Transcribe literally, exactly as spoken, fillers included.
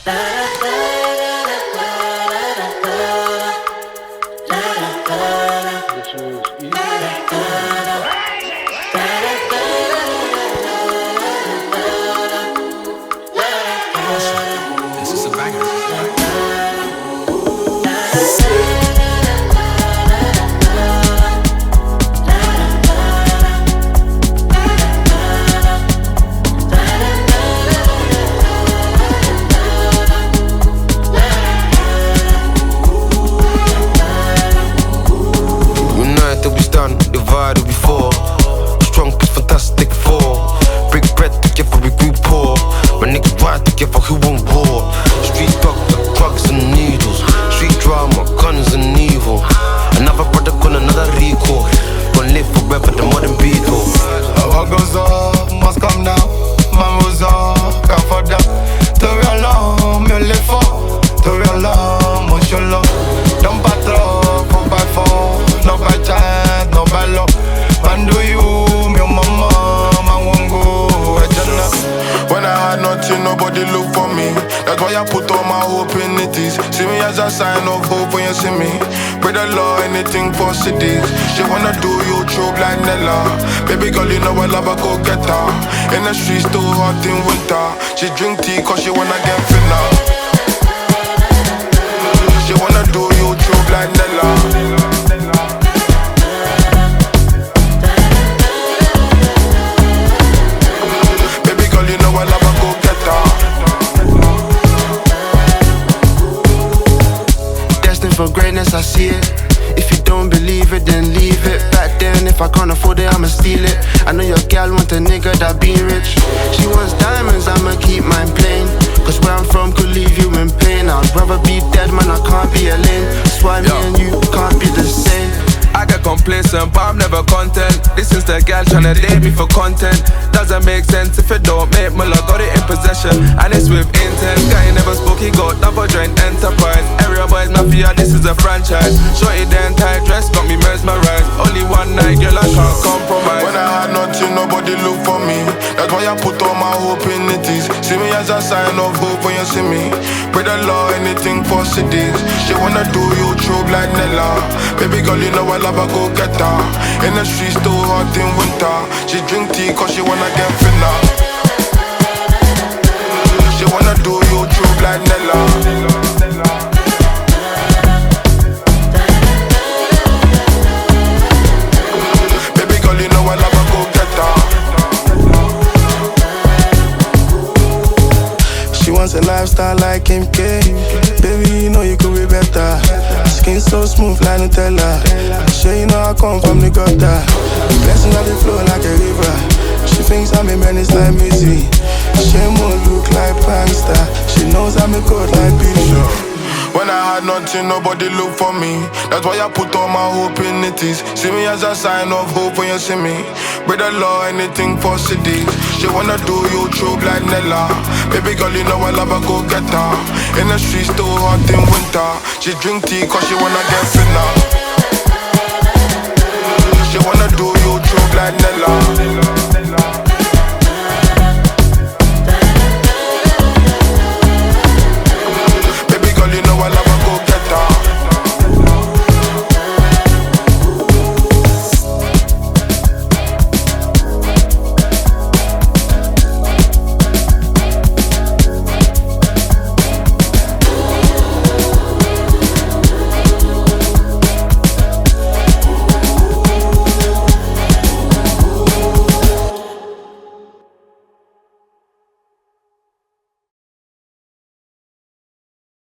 This is a banger. United we stand, divided we fall. Strong is fantastic fall. Break bread together we grew poor. When niggas ride together who won war. Street doctor, drugs and needles. Street drama, guns and evil. Another brother gone, another recall. Gonna live forever, the modern Beatle. What goes up must come down. Man was up, can't for that. To real long, me live for. To real long, much your love. Don't patrol, four by four. No by chance, no by luck. Man do you, me mama, man won't go. When I had nothing, nobody look for me. That's why I put all my hope in it is. See me as a sign of hope when you see me. Pray the Lord, anything for cities. She wanna do YouTube like Nella. Baby girl, you know I love her, go get her. In the streets, too hot in winter. She drink tea cause she wanna get thinner. She wanna do YouTube like Nella. For greatness, I see it. If you don't believe it, then leave it. Back then, if I can't afford it, I'ma steal it. I know your gal want a nigga that be rich. She wants diamonds, I'ma keep mine plain. Cause where I'm from could leave you in pain. I'd rather be dead, man, I can't be alone. That's why me and you can't be the same. I get complacent, but I'm never content. This is the gal tryna date me for content. Doesn't make sense if it don't make me look. Got it in possession, and it's with intent. Guy never spoke, he got double joint enterprise. Area boys mafia, this is a franchise. Shorty then tight dress, got me mesmerized. Only one night, girl, I can't compromise. When I had nothing, nobody look for me. That's why I put all my hope in it is. See me as a sign of hope when you see me. Pray the Lord, anything for cities. She wanna do YouTube like Nella. Baby girl, you know I love her, go get her. In the streets, too hot in winter. She drink tea cause she wanna get thinner. She wanna do YouTube like Nella. Baby girl, you know I love her, go get her. She wants a lifestyle like Kim K. Baby, you know you could be better. Skin so smooth like Nutella. Sure you know I come from the gutter. Blessings on the flow like a river. She thinks I'm a menace like Missy. She won't look like Prankster. She knows I'm a god like Bishop. When I had nothing, nobody look for me. That's why I put all my hope in it is. See me as a sign of hope when you see me. Pray the Lord, anything for cities. She wanna do YouTube like Nella. Baby girl, you know I love her, go get her. In the streets, too hot in winter. She drink tea cause she wanna get thinner. She wanna do YouTube like Nella.